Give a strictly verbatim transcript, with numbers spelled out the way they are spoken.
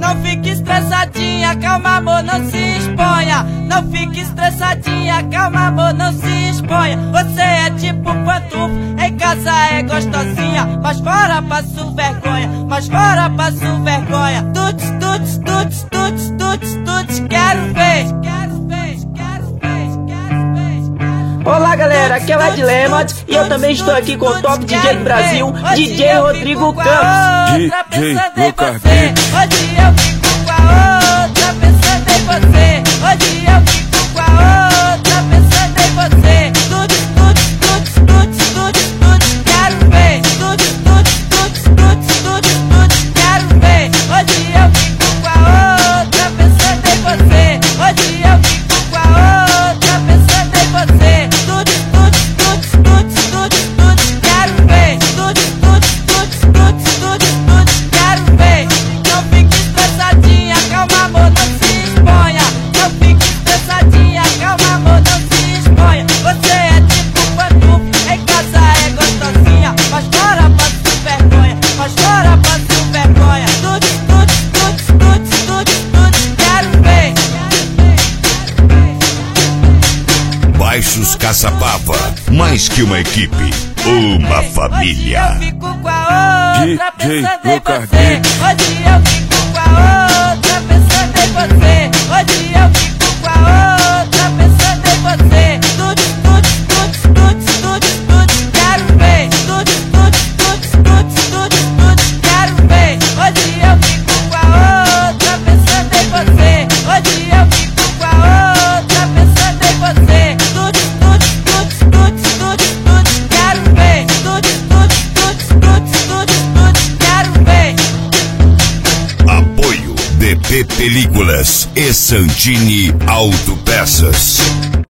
Não fique estressadinha, calma amor, não se exponha. Não fique estressadinha, calma amor, não se exponha. Você é tipo pantufa, em casa é gostosinha, mas fora passo vergonha, mas fora passo vergonha. Tuts, tuts, tuts, tuts, tuts, tuts, quero ver, quero ver, quero ver, quero ver. Olá galera, aqui é o Ed Lemons e eu também estou aqui com o top D J do Brasil, D J Rodrigo Campos. D J Lucas. Hoje eu fico com a outra pensando em você. Hoje eu fico com a outra pensando em você. Tuts, tuts, tuts, tuts, tuts, tuts, quero ver. Tuts, tuts, tuts, tuts, tuts, tuts, quero ver. Hoje eu fico com a outra pensando em você. Hoje eu fico com a outra pensando em você. Tuts, tuts, tuts, tuts, tuts, tuts, quero ver. Tuts, tuts, tuts, tuts, tuts, tuts, quero ver. Não fique estressadinha, calma amor, não se exponha. Não fique estressadinha, calma amor, não se exponha. Você é tipo pantufa, em casa é gostosinha, mas fora passo vergonha, mas fora passo vergonha. Tuts, tuts, tuts, tuts, tuts, tuts, quero ver. Baixos Caçapava, mais que uma equipe, uma família. Hoje eu fico com a outra D J pensando em Lucas. você. Hoje eu fico com a outra pensando em você. Hoje eu fico com a outra pensando em você. Tuts, tuts, tuts, tuts, tuts, tuts, quero ver. Tuts, tuts, tuts, tuts, tuts, tuts, quero ver. Hoje eu fico com a outra pensando em você. Hoje eu fico com a outra pensando em você. Tuts, tuts, tuts, tuts, tuts, tuts, quero ver. Tuts, tuts, tuts, tuts, tuts, tuts, quero ver. Apoio D P Películas e Santini Autopeças.